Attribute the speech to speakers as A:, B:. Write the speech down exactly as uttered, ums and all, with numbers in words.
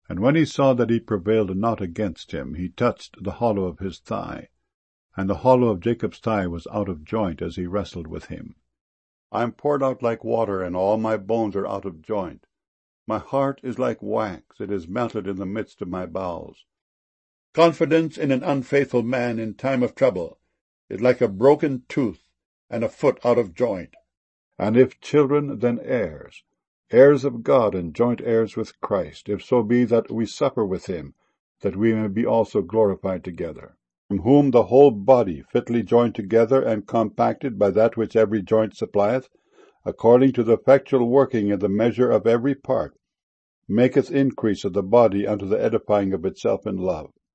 A: And when he saw that he prevailed not against him, he touched the hollow of his thigh. And the hollow of Jacob's thigh was out of joint as he wrestled with him. I am poured out like water, and all my bones are out of joint. My heart is like wax, it is melted in the midst of my bowels. Confidence in an unfaithful man in time of trouble is like a broken tooth, and a foot out of joint. And if children, then heirs, heirs of God, and joint heirs with Christ, if so be that we suffer with him, that we may be also glorified together. From whom the whole body, fitly joined together and compacted by that which every joint supplieth, according to the effectual working in the measure of every part, maketh increase of the body unto the edifying of itself in love.